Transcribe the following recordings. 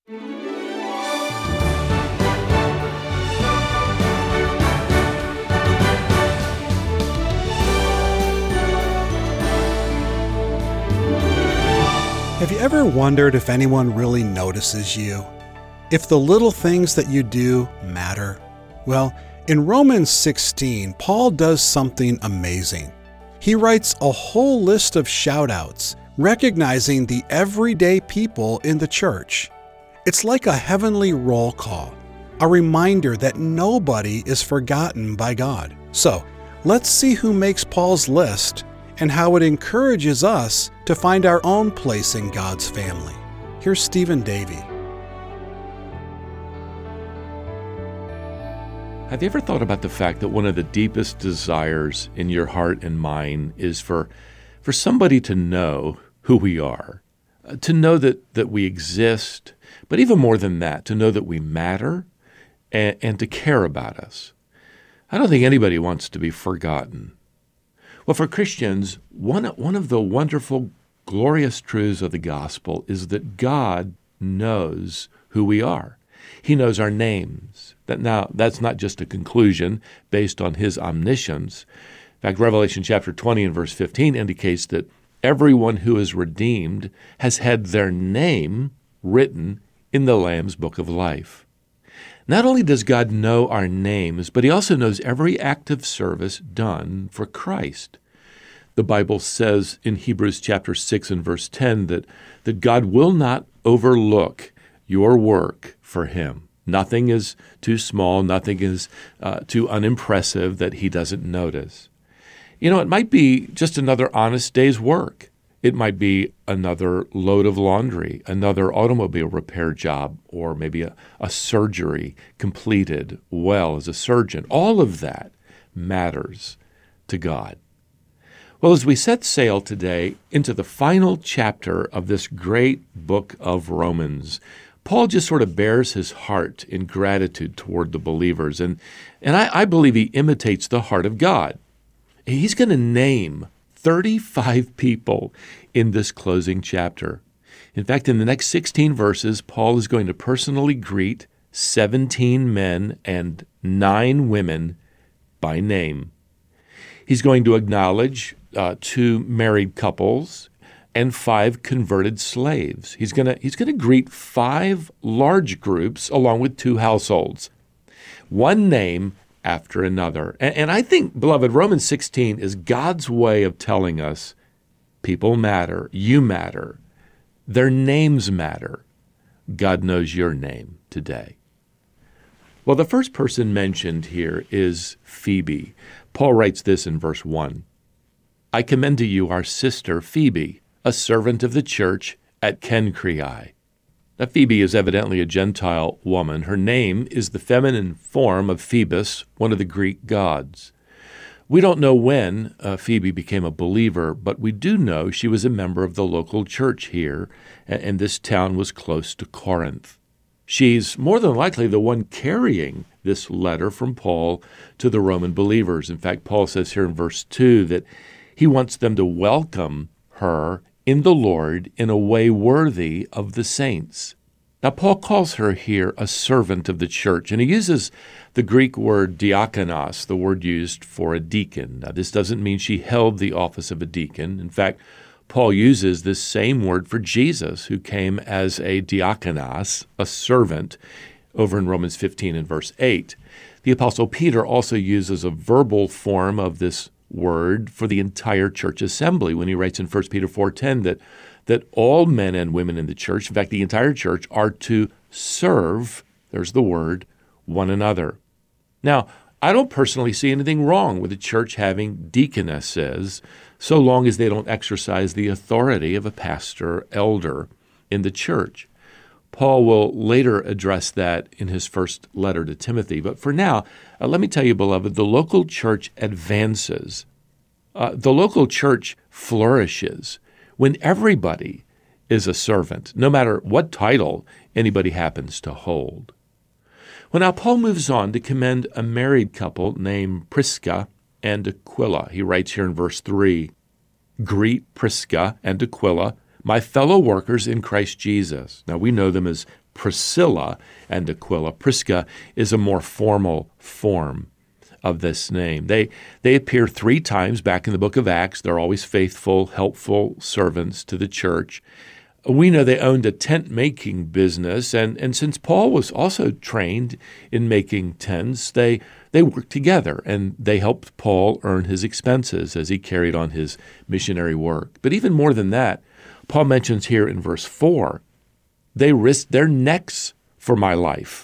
Have you ever wondered if anyone really notices you? If the little things that you do matter? Well, in Romans 16, Paul does something amazing. He writes a whole list of shout-outs, recognizing the everyday people in the church. It's like a heavenly roll call, a reminder that nobody is forgotten by God. So, let's see who makes Paul's list and how it encourages us to find our own place in God's family. Here's Stephen Davey. Have you ever thought about the fact that one of the deepest desires in your heart and mind is for somebody to know who we are, to know that we exist, but even more than that, to know that we matter and to care about us? I don't think anybody wants to be forgotten. Well, for Christians, one of the wonderful, glorious truths of the gospel is that God knows who we are. He knows our names. That's not just a conclusion based on his omniscience. In fact, Revelation chapter 20 and verse 15 indicates that everyone who is redeemed has had their name written in the Lamb's book of life. Not only does God know our names, but he also knows every act of service done for Christ. The Bible says in Hebrews chapter 6 and verse 10 that God will not overlook your work for him. Nothing is too small, nothing is too unimpressive that he doesn't notice. It might be just another honest day's work. It might be another load of laundry, another automobile repair job, or maybe a surgery completed well as a surgeon. All of that matters to God. Well, as we set sail today into the final chapter of this great book of Romans, Paul just sort of bears his heart in gratitude toward the believers, and I believe he imitates the heart of God. He's going to name 35 people in this closing chapter. In fact, in the next 16 verses, Paul is going to personally greet 17 men and 9 women by name. He's going to acknowledge 2 married couples and 5 converted slaves. He's going to greet 5 large groups along with 2 households. One name after another. And I think, beloved, Romans 16 is God's way of telling us people matter, you matter, their names matter. God knows your name today. Well, the first person mentioned here is Phoebe. Paul writes this in verse 1. I commend to you our sister Phoebe, a servant of the church at Cenchreae. Now, Phoebe is evidently a Gentile woman. Her name is the feminine form of Phoebus, one of the Greek gods. We don't know when Phoebe became a believer, but we do know she was a member of the local church here, and this town was close to Corinth. She's more than likely the one carrying this letter from Paul to the Roman believers. In fact, Paul says here in verse 2 that he wants them to welcome her in the Lord in a way worthy of the saints. Now, Paul calls her here a servant of the church, and he uses the Greek word diakonos, the word used for a deacon. Now, this doesn't mean she held the office of a deacon. In fact, Paul uses this same word for Jesus, who came as a diakonos, a servant, over in Romans 15 and verse 8. The Apostle Peter also uses a verbal form of this word for the entire church assembly when he writes in 1 Peter 4:10 that all men and women in the church, in fact, the entire church, are to serve, there's the word, one another. Now, I don't personally see anything wrong with the church having deaconesses so long as they don't exercise the authority of a pastor, elder in the church. Paul will later address that in his first letter to Timothy. But for now, let me tell you, beloved, the local church advances. The local church flourishes when everybody is a servant, no matter what title anybody happens to hold. Well, now Paul moves on to commend a married couple named Prisca and Aquila. He writes here in verse 3, Greet Prisca and Aquila, my fellow workers in Christ Jesus. Now we know them as Priscilla and Aquila. Prisca is a more formal form of this name. They appear 3 times back in the book of Acts. They're always faithful, helpful servants to the church. We know they owned a tent-making business, and since Paul was also trained in making tents, they worked together, and they helped Paul earn his expenses as he carried on his missionary work. But even more than that, Paul mentions here in verse 4, they risked their necks for my life.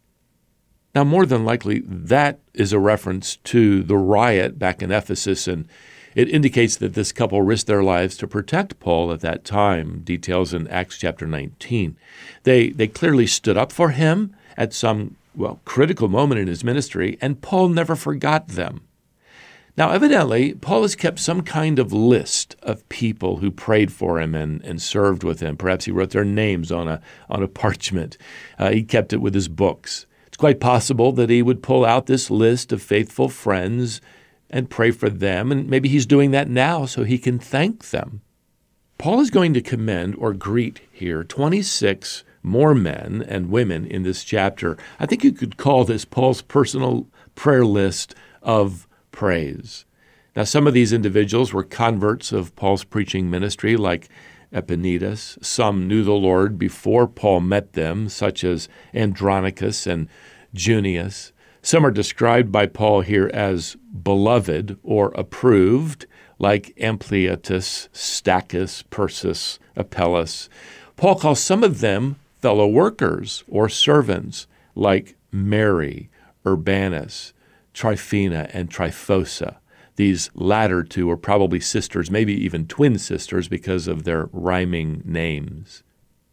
Now, more than likely, that is a reference to the riot back in Ephesus, and it indicates that this couple risked their lives to protect Paul at that time, details in Acts chapter 19. They clearly stood up for him at some, critical moment in his ministry, and Paul never forgot them. Now, evidently, Paul has kept some kind of list of people who prayed for him and served with him. Perhaps he wrote their names on a parchment. He kept it with his books. It's quite possible that he would pull out this list of faithful friends and pray for them, and maybe he's doing that now so he can thank them. Paul is going to commend or greet here 26 more men and women in this chapter. I think you could call this Paul's personal prayer list of praise. Now, some of these individuals were converts of Paul's preaching ministry, like Epaenetus. Some knew the Lord before Paul met them, such as Andronicus and Junius. Some are described by Paul here as beloved or approved, like Ampliatus, Stachys, Persis, Apelles. Paul calls some of them fellow workers or servants, like Mary, Urbanus, Tryphena, and Tryphosa. These latter 2 are probably sisters, maybe even twin sisters, because of their rhyming names.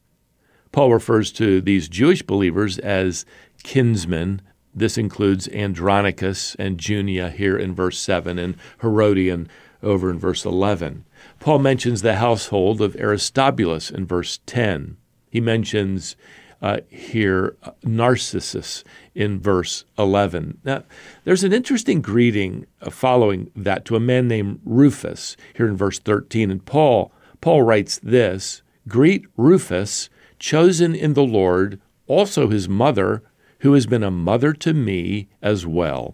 Paul refers to these Jewish believers as kinsmen. This includes Andronicus and Junia here in verse 7 and Herodion over in verse 11. Paul mentions the household of Aristobulus in verse 10. He mentions here Narcissus in verse 11. Now, there's an interesting greeting following that to a man named Rufus here in verse 13. And Paul writes this, "Greet Rufus, chosen in the Lord, also his mother, who has been a mother to me as well."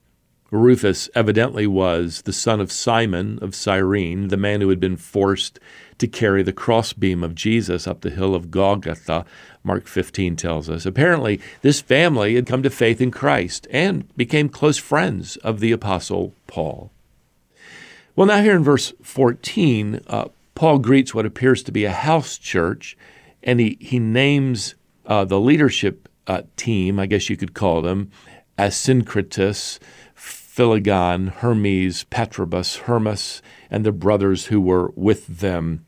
Rufus evidently was the son of Simon of Cyrene, the man who had been forced to carry the crossbeam of Jesus up the hill of Golgotha, Mark 15 tells us. Apparently, this family had come to faith in Christ and became close friends of the Apostle Paul. Well, now here in verse 14, Paul greets what appears to be a house church, and he names the leadership team, I guess you could call them, Asyncritus, Philegon, Hermes, Patrobus, Hermas, and the brothers who were with them.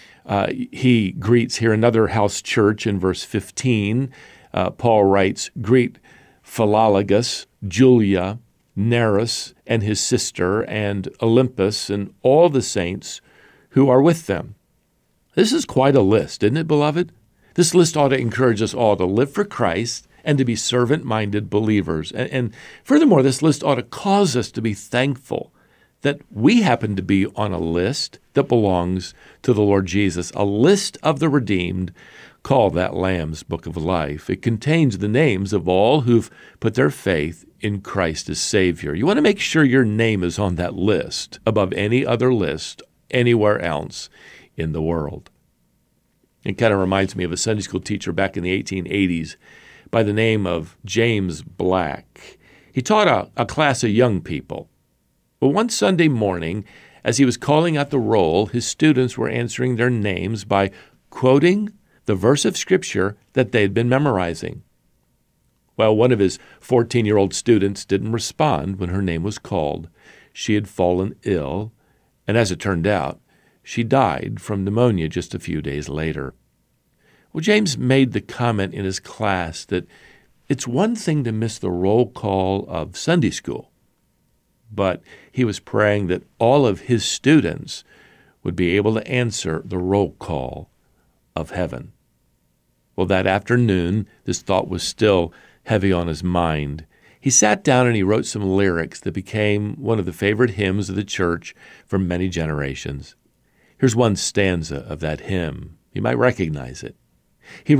He greets here another house church in verse 15. Paul writes, "Greet Philologus, Julia, Nereus, and his sister, and Olympus, and all the saints who are with them." This is quite a list, isn't it, beloved? This list ought to encourage us all to live for Christ and to be servant-minded believers. And furthermore, this list ought to cause us to be thankful that we happen to be on a list that belongs to the Lord Jesus, a list of the redeemed called that Lamb's Book of Life. It contains the names of all who've put their faith in Christ as Savior. You want to make sure your name is on that list above any other list anywhere else in the world. It kind of reminds me of a Sunday school teacher back in the 1880s by the name of James Black. He taught a class of young people. Well, one Sunday morning, as he was calling out the roll, his students were answering their names by quoting the verse of Scripture that they had been memorizing. Well, one of his 14-year-old students didn't respond when her name was called. She had fallen ill, and as it turned out, she died from pneumonia just a few days later. Well, James made the comment in his class that it's one thing to miss the roll call of Sunday school, but he was praying that all of his students would be able to answer the roll call of heaven. Well, that afternoon, this thought was still heavy on his mind. He sat down and he wrote some lyrics that became one of the favorite hymns of the church for many generations. Here's one stanza of that hymn. You might recognize it. He wrote,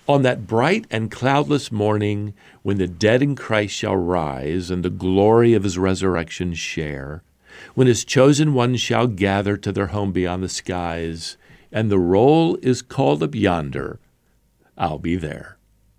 On that bright and cloudless morning, when the dead in Christ shall rise and the glory of his resurrection share, when his chosen ones shall gather to their home beyond the skies, and the roll is called up yonder, I'll be there.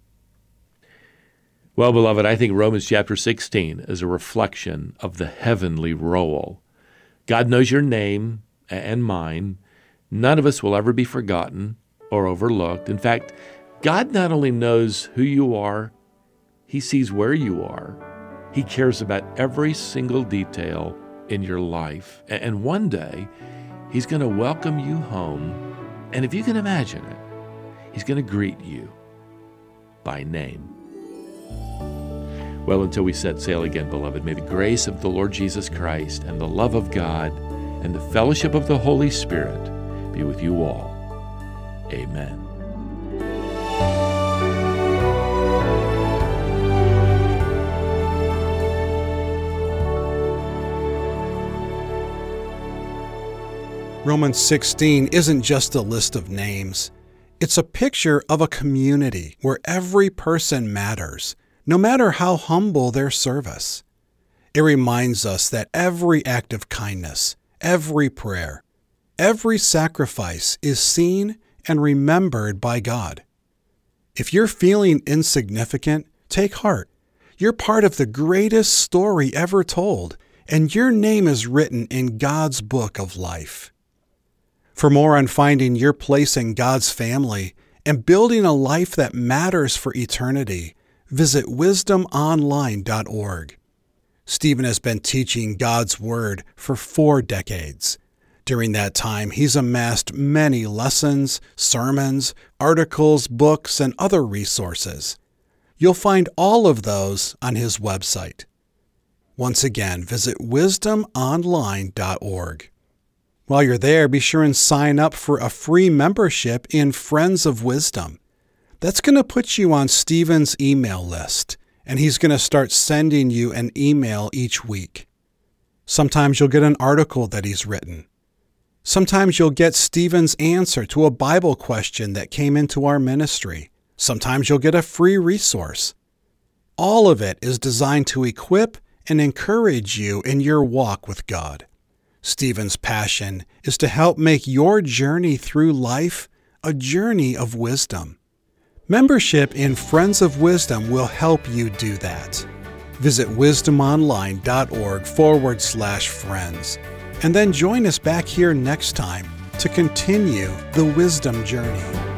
Well, beloved, I think Romans chapter 16 is a reflection of the heavenly roll. God knows your name and mine. None of us will ever be forgotten or overlooked. In fact, God not only knows who you are, he sees where you are. He cares about every single detail in your life. And one day, he's going to welcome you home. And if you can imagine it, he's going to greet you by name. Well, until we set sail again, beloved, may the grace of the Lord Jesus Christ and the love of God and the fellowship of the Holy Spirit be with you all. Amen. Romans 16 isn't just a list of names. It's a picture of a community where every person matters, no matter how humble their service. It reminds us that every act of kindness, every prayer, every sacrifice is seen and remembered by God. If you're feeling insignificant, take heart. You're part of the greatest story ever told, and your name is written in God's book of life. For more on finding your place in God's family and building a life that matters for eternity, visit wisdomonline.org. Stephen has been teaching God's Word for 4 decades. During that time, he's amassed many lessons, sermons, articles, books, and other resources. You'll find all of those on his website. Once again, visit wisdomonline.org. While you're there, be sure and sign up for a free membership in Friends of Wisdom. That's going to put you on Stephen's email list, and he's going to start sending you an email each week. Sometimes you'll get an article that he's written. Sometimes you'll get Stephen's answer to a Bible question that came into our ministry. Sometimes you'll get a free resource. All of it is designed to equip and encourage you in your walk with God. Stephen's passion is to help make your journey through life a journey of wisdom. Membership in Friends of Wisdom will help you do that. Visit wisdomonline.org/friends, and then join us back here next time to continue the wisdom journey.